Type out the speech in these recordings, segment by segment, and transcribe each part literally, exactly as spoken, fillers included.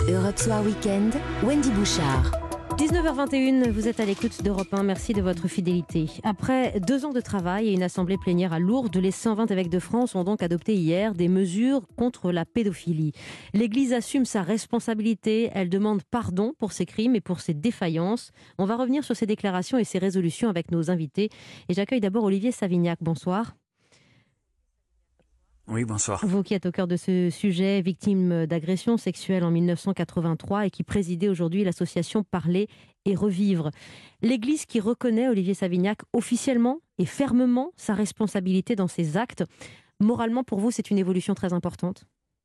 Europe Soir Weekend, Wendy Bouchard. dix-neuf heures vingt et une, vous êtes à l'écoute d'Europe un, merci de votre fidélité. Après deux ans de travail et une assemblée plénière à Lourdes, les cent vingt évêques de France ont donc adopté hier des mesures contre la pédophilie. L'Église assume sa responsabilité, elle demande pardon pour ses crimes et pour ses défaillances. On va revenir sur ces déclarations et ces résolutions avec nos invités. Et j'accueille d'abord Olivier Savignac, bonsoir. Oui, bonsoir. Vous qui êtes au cœur de ce sujet, victime d'agression sexuelle en mille neuf cent quatre-vingt-trois et qui présidez aujourd'hui l'association Parler et Revivre. L'Église qui reconnaît, Olivier Savignac, officiellement et fermement sa responsabilité dans ses actes. Moralement, pour vous, c'est une évolution très importante?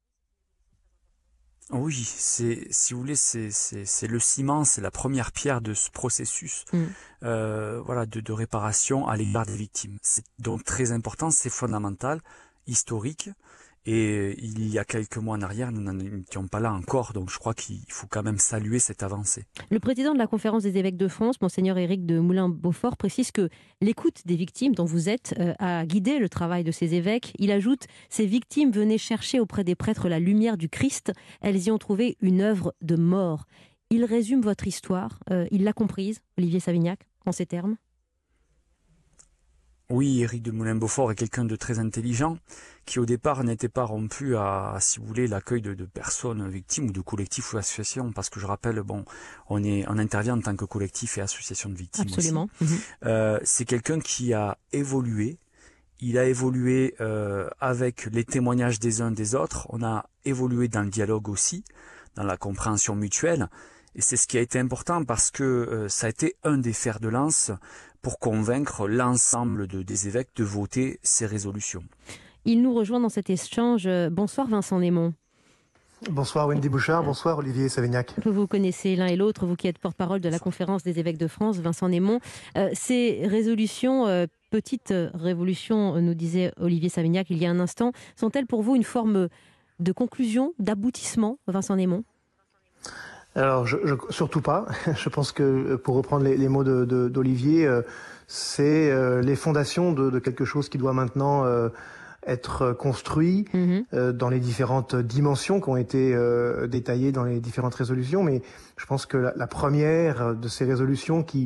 Oui, c'est, si vous voulez, c'est, c'est, c'est le ciment, c'est la première pierre de ce processus mmh. euh, voilà, de, de réparation à l'égard des victimes. C'est donc très important, c'est fondamental, historique, et il y a quelques mois en arrière, nous n'en étions pas là encore, donc je crois qu'il faut quand même saluer cette avancée. Le président de la Conférence des évêques de France, Monseigneur Éric de Moulin-Beaufort, précise que l'écoute des victimes dont vous êtes euh, a guidé le travail de ces évêques. Il ajoute « Ces victimes venaient chercher auprès des prêtres la lumière du Christ, elles y ont trouvé une œuvre de mort ». Il résume votre histoire, euh, il l'a comprise, Olivier Savignac, en ces termes? Oui, Éric de Moulin-Beaufort est quelqu'un de très intelligent, qui au départ n'était pas rompu à, si vous voulez, l'accueil de, de personnes victimes ou de collectifs ou associations, parce que je rappelle, bon, on est, on intervient en tant que collectif et association de victimes. Absolument. Aussi. Mmh. Euh, c'est quelqu'un qui a évolué. Il a évolué euh, avec les témoignages des uns des autres. On a évolué dans le dialogue aussi, dans la compréhension mutuelle. Et c'est ce qui a été important parce que euh, ça a été un des fers de lance pour convaincre l'ensemble de, des évêques de voter ces résolutions. Il nous rejoint dans cet échange. Bonsoir Vincent Némon. Bonsoir Wendy Bouchard, bonsoir Olivier Savignac. Vous vous connaissez l'un et l'autre, vous qui êtes porte-parole de la Conférence des évêques de France, Vincent Némon. Euh, ces résolutions, euh, petite révolution, nous disait Olivier Savignac il y a un instant, sont-elles pour vous une forme de conclusion, d'aboutissement, Vincent Némon ? Alors, je, je, surtout pas. Je pense que, pour reprendre les, les mots de, de, d'Olivier, euh, c'est euh, les fondations de, de quelque chose qui doit maintenant euh, être construit mmh. euh, dans les différentes dimensions qui ont été euh, détaillées dans les différentes résolutions. Mais je pense que la, la première de ces résolutions qui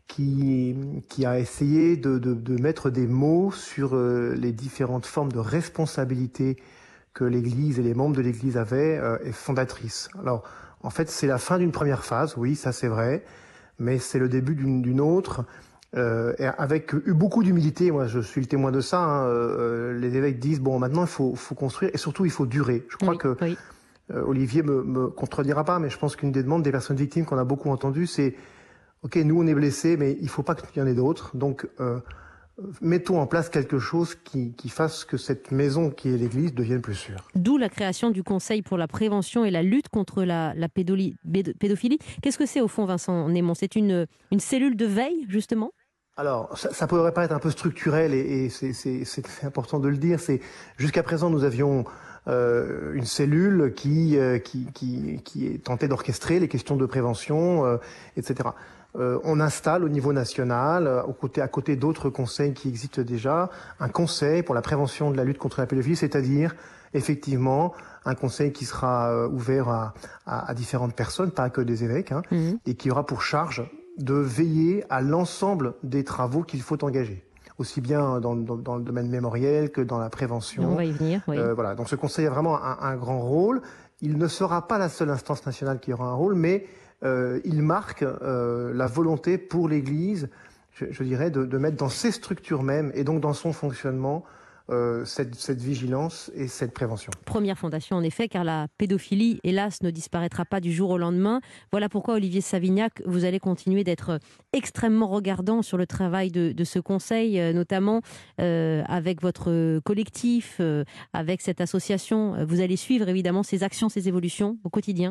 qui, qui a essayé de, de, de mettre des mots sur euh, les différentes formes de responsabilité que l'Église et les membres de l'Église avaient euh, est fondatrice. Alors, en fait, c'est la fin d'une première phase, oui, ça c'est vrai, mais c'est le début d'une, d'une autre, euh, et avec eu beaucoup d'humilité. Moi, je suis le témoin de ça. Hein, euh, les évêques disent bon, maintenant il faut, faut construire, et surtout il faut durer. Je crois oui, que oui. euh, Olivier me, me contredira pas, mais je pense qu'une des demandes des personnes victimes qu'on a beaucoup entendues, c'est ok, nous on est blessés, mais il faut pas qu'il y en ait d'autres. Donc euh, mettons en place quelque chose qui, qui fasse que cette maison qui est l'Église devienne plus sûre. D'où la création du Conseil pour la prévention et la lutte contre la, la pédoli, pédophilie. Qu'est-ce que c'est au fond, Vincent Némon? C'est une, une cellule de veille, justement? Alors, ça, ça pourrait paraître un peu structurel et, et c'est, c'est, c'est important de le dire. C'est, jusqu'à présent, nous avions euh, une cellule qui, euh, qui, qui, qui tentait d'orchestrer les questions de prévention, euh, et cetera. Euh, on installe au niveau national, euh, au côté, à côté d'autres conseils qui existent déjà, un conseil pour la prévention de la lutte contre la pédophilie, c'est-à-dire effectivement un conseil qui sera euh, ouvert à, à, à différentes personnes, pas que des évêques, hein, mmh. et qui aura pour charge de veiller à l'ensemble des travaux qu'il faut engager, aussi bien dans, dans, dans le domaine mémoriel que dans la prévention. On va y venir, oui. Euh, voilà. Donc ce conseil a vraiment un, un grand rôle. Il ne sera pas la seule instance nationale qui aura un rôle, mais Euh, il marque euh, la volonté pour l'Église, je, je dirais, de, de mettre dans ses structures mêmes et donc dans son fonctionnement euh, cette, cette vigilance et cette prévention. Première fondation en effet, car la pédophilie, hélas, ne disparaîtra pas du jour au lendemain. Voilà pourquoi, Olivier Savignac, vous allez continuer d'être extrêmement regardant sur le travail de, de ce conseil, euh, notamment euh, avec votre collectif, euh, avec cette association. Vous allez suivre évidemment ces actions, ces évolutions au quotidien.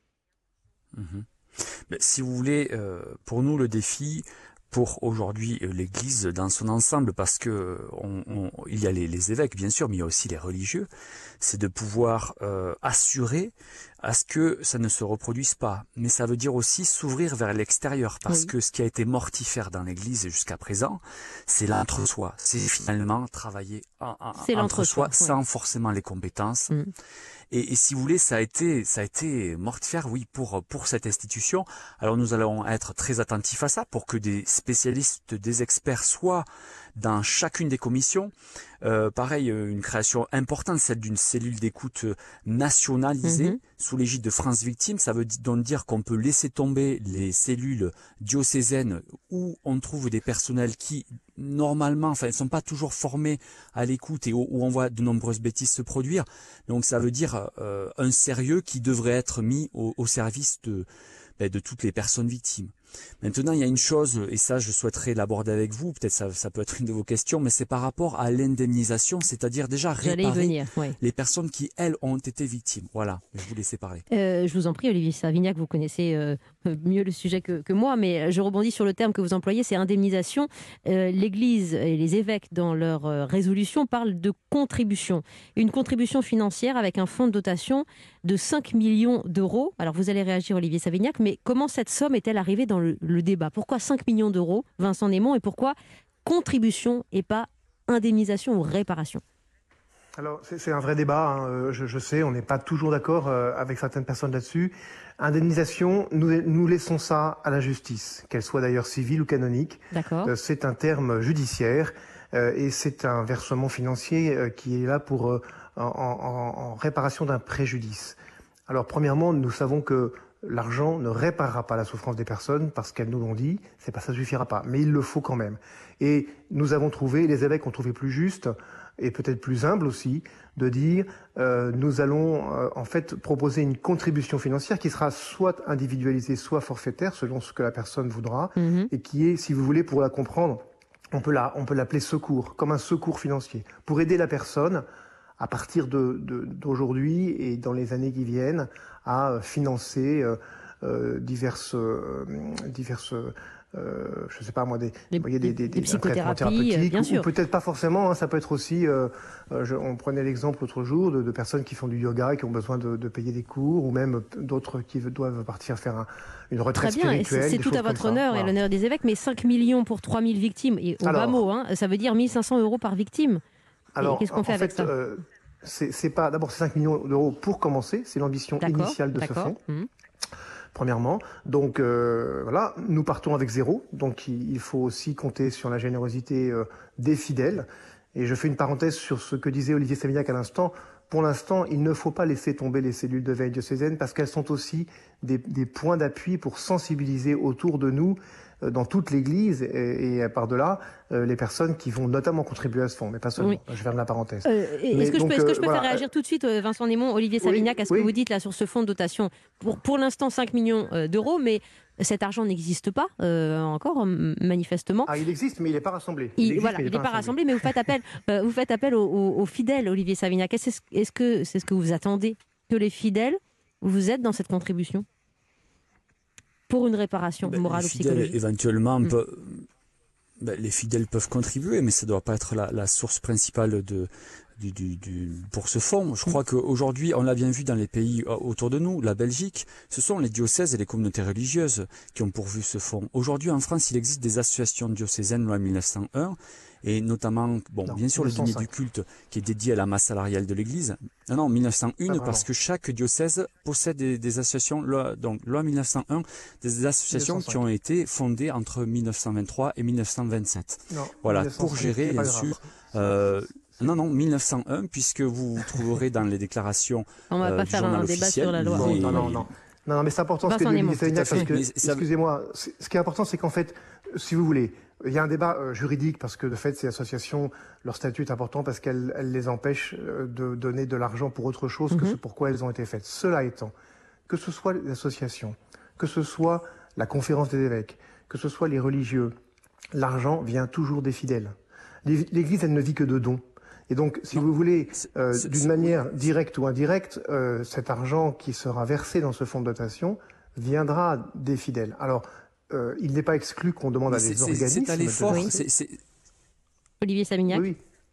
Mmh. Mais si vous voulez, euh, pour nous le défi, pour aujourd'hui euh, l'Église dans son ensemble, parce que on, on, il y a les, les évêques bien sûr, mais il y a aussi les religieux, c'est de pouvoir euh, assurer à ce que ça ne se reproduise pas. Mais ça veut dire aussi s'ouvrir vers l'extérieur, parce oui. que ce qui a été mortifère dans l'Église jusqu'à présent, c'est l'entre-soi. C'est finalement travailler en, en, entre-soi oui. sans forcément les compétences. Mmh. Et, et si vous voulez, ça a été, ça a été mortifère, oui, pour pour cette institution. Alors nous allons être très attentifs à ça pour que des spécialistes, des experts soient dans chacune des commissions. Euh, pareil, une création importante, celle d'une cellule d'écoute nationalisée mmh. sous l'égide de France Victimes. Ça veut donc dire qu'on peut laisser tomber les cellules diocésaines où on trouve des personnels qui, normalement, enfin, ne sont pas toujours formés à l'écoute et où, où on voit de nombreuses bêtises se produire. Donc ça veut dire euh, un sérieux qui devrait être mis au, au service de, ben, de toutes les personnes victimes. Maintenant, il y a une chose, et ça je souhaiterais l'aborder avec vous, peut-être ça, ça peut être une de vos questions, mais c'est par rapport à l'indemnisation, c'est-à-dire déjà réparer venir, oui. les personnes qui, elles, ont été victimes. Voilà, je vous laisse parler. Euh, je vous en prie, Olivier Savignac, vous connaissez euh, mieux le sujet que, que moi, mais je rebondis sur le terme que vous employez, c'est indemnisation. Euh, L'Église et les évêques, dans leur euh, résolution, parlent de contribution. Une contribution financière avec un fonds de dotation de cinq millions d'euros. Alors vous allez réagir, Olivier Savignac, mais comment cette somme est-elle arrivée dans le, le débat? Pourquoi cinq millions d'euros, Vincent Némon, et pourquoi contribution et pas indemnisation ou réparation? Alors c'est un vrai débat, hein. je, je sais, on n'est pas toujours d'accord euh, avec certaines personnes là-dessus. Indemnisation, nous, nous laissons ça à la justice, qu'elle soit d'ailleurs civile ou canonique. Euh, c'est un terme judiciaire euh, et c'est un versement financier euh, qui est là pour euh, en, en, en réparation d'un préjudice. Alors premièrement, nous savons que l'argent ne réparera pas la souffrance des personnes parce qu'elles nous l'ont dit, c'est pas, ça suffira pas, mais il le faut quand même. Et nous avons trouvé, les évêques ont trouvé plus juste et peut-être plus humble aussi, de dire euh, nous allons euh, en fait proposer une contribution financière qui sera soit individualisée, soit forfaitaire, selon ce que la personne voudra, mmh. et qui est, si vous voulez, pour la comprendre, on peut la, on peut l'appeler secours, comme un secours financier, pour aider la personne à partir de, de, d'aujourd'hui et dans les années qui viennent, à financer euh, euh, diverses, euh, diverses euh, je ne sais pas moi, des, des, voyez, des, des, des, des traitements thérapeutiques, bien ou, sûr. ou peut-être pas forcément, hein, ça peut être aussi, euh, je, on prenait l'exemple l'autre jour de, de personnes qui font du yoga et qui ont besoin de, de payer des cours, ou même d'autres qui doivent partir faire un, une retraite Très bien, spirituelle. C'est tout à votre honneur voilà. et l'honneur des évêques, mais cinq millions pour trois mille victimes, et au bas mot, hein, ça veut dire mille cinq cents euros par victime. Alors, qu'est-ce qu'on fait en avec fait, ça euh, c'est pas d'abord cinq millions d'euros pour commencer, c'est l'ambition initiale de ce fonds. Mmh. Premièrement, donc euh, voilà, nous partons avec zéro, donc il, il faut aussi compter sur la générosité euh, des fidèles. Et je fais une parenthèse sur ce que disait Olivier Savignac à l'instant. Pour l'instant, il ne faut pas laisser tomber les cellules de veille diocésaines parce qu'elles sont aussi des, des points d'appui pour sensibiliser autour de nous, euh, dans toute l'Église et, et par-delà, euh, les personnes qui vont notamment contribuer à ce fonds, mais pas seulement. Oui. Je ferme la parenthèse. Euh, Est-ce que, est que je peux voilà. faire réagir tout de suite, Vincent Némon, Olivier Savignac, oui, à ce oui. que vous dites là sur ce fonds de dotation? Pour, pour l'instant, cinq millions d'euros, mais cet argent n'existe pas euh, encore, manifestement. Ah, il existe, mais il n'est pas rassemblé. Il, il existe, voilà, il n'est pas, pas rassemblé, mais vous faites appel, euh, vous faites appel aux, aux, aux fidèles, Olivier Savignac. Est-ce est que c'est ce que vous attendez, que les fidèles, vous êtes dans cette contribution pour une réparation ben, morale ou psychologique? Éventuellement, mmh. peut, ben, les fidèles peuvent contribuer, mais ça ne doit pas être la, la source principale de... Du, du, du, pour ce fonds. Je crois qu'aujourd'hui, on l'a bien vu dans les pays autour de nous, la Belgique, ce sont les diocèses et les communautés religieuses qui ont pourvu ce fonds. Aujourd'hui, en France, il existe des associations diocésaines loi mille neuf cent un, et notamment, bon, non, bien sûr, le dîner du culte qui est dédié à la masse salariale de l'Église. Non, non, mille neuf cent un, ah, parce que chaque diocèse possède des, des associations, loi, donc loi mille neuf cent un, des associations mille neuf cent cinq. Qui ont été fondées entre mille neuf cent vingt-trois et mille neuf cent vingt-sept. Non, voilà, pour gérer, bien sûr, euh, non, non, mille neuf cent un, puisque vous trouverez dans les déclarations. On ne va euh, pas faire un débat sur la loi. Non, non, non, non. Non, non, mais c'est important Vincent ce que dit Olivier Savignac, parce que, excusez-moi, ce qui est important, c'est qu'en fait, si vous voulez, il y a un débat euh, juridique, parce que de fait, ces associations, leur statut est important parce qu'elles elles les empêchent euh, de donner de l'argent pour autre chose mm-hmm. que ce pourquoi elles ont été faites. Cela étant, que ce soit les associations, que ce soit la conférence des évêques, que ce soit les religieux, l'argent vient toujours des fidèles. L'Église, elle ne vit que de dons. Et donc, si non, vous voulez, euh, d'une manière directe ou indirecte, euh, cet argent qui sera versé dans ce fonds de dotation viendra des fidèles. Alors, euh, il n'est pas exclu qu'on demande mais à des organismes... C'est à l'effort... Oui. Olivier Savignac. Oui,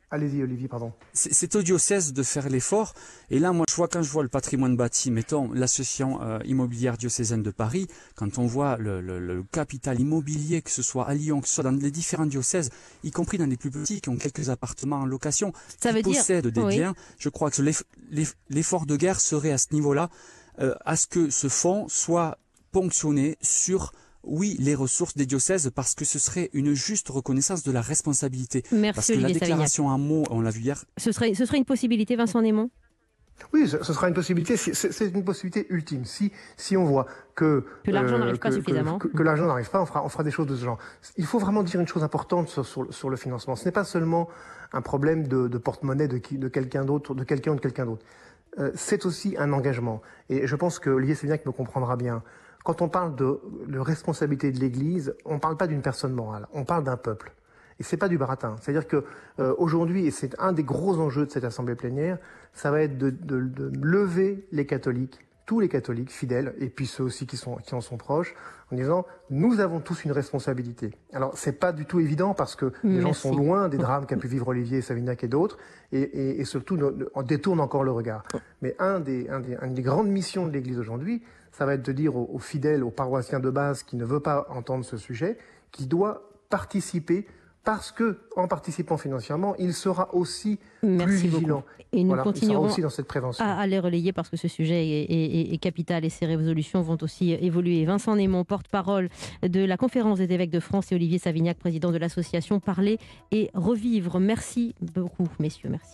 Allez-y, Olivier, pardon. C'est au diocèse de faire l'effort. Et là, moi, je vois, quand je vois le patrimoine bâti, mettons l'association euh, immobilière diocésaine de Paris, quand on voit le, le, le capital immobilier, que ce soit à Lyon, que ce soit dans les différents diocèses, y compris dans les plus petits qui ont quelques appartements en location, Ça qui veut possèdent dire... des oui. biens, je crois que l'effort de guerre serait à ce niveau-là, euh, à ce que ce fonds soit ponctionné sur... oui, les ressources des diocèses, parce que ce serait une juste reconnaissance de la responsabilité. Merci, parce que Olivier la déclaration en mots, on l'a vu hier. Ce serait, ce serait une possibilité, Vincent Némon? Oui, ce, ce sera une possibilité. C'est une possibilité ultime. Si, si on voit que, que l'argent euh, n'arrive pas que, suffisamment, que, que, que l'argent n'arrive pas, on fera, on fera des choses de ce genre. Il faut vraiment dire une chose importante sur, sur, sur le financement. Ce n'est pas seulement un problème de, de porte-monnaie de, de quelqu'un d'autre, de quelqu'un ou de quelqu'un d'autre. Euh, c'est aussi un engagement. Et je pense que Olivier Sévignac me comprendra bien. Quand on parle de, de responsabilité de l'Église, on ne parle pas d'une personne morale, on parle d'un peuple. Et c'est pas du baratin. C'est-à-dire que euh, aujourd'hui, et c'est un des gros enjeux de cette assemblée plénière, ça va être de, de, de lever les catholiques, tous les catholiques fidèles, et puis ceux aussi qui, sont, qui en sont proches, en disant nous avons tous une responsabilité. Alors c'est pas du tout évident parce que les Merci. gens sont loin des drames qu'a pu vivre Olivier Savignac et d'autres, et, et, et surtout ne, ne, détournent encore le regard. Mais un des, un des, une des grandes missions de l'Église aujourd'hui, ça va être de dire aux, aux fidèles, aux paroissiens de base qui ne veut pas entendre ce sujet, qui doit participer, parce que en participant financièrement, il sera aussi Merci plus vigilant. Beaucoup. Et nous voilà, continuerons il sera aussi dans cette prévention. À, à les relayer parce que ce sujet est, est, est capital et ces résolutions vont aussi évoluer. Vincent Némon, porte-parole de la Conférence des évêques de France, et Olivier Savignac, président de l'association Parler et Revivre. Merci beaucoup, messieurs. Merci.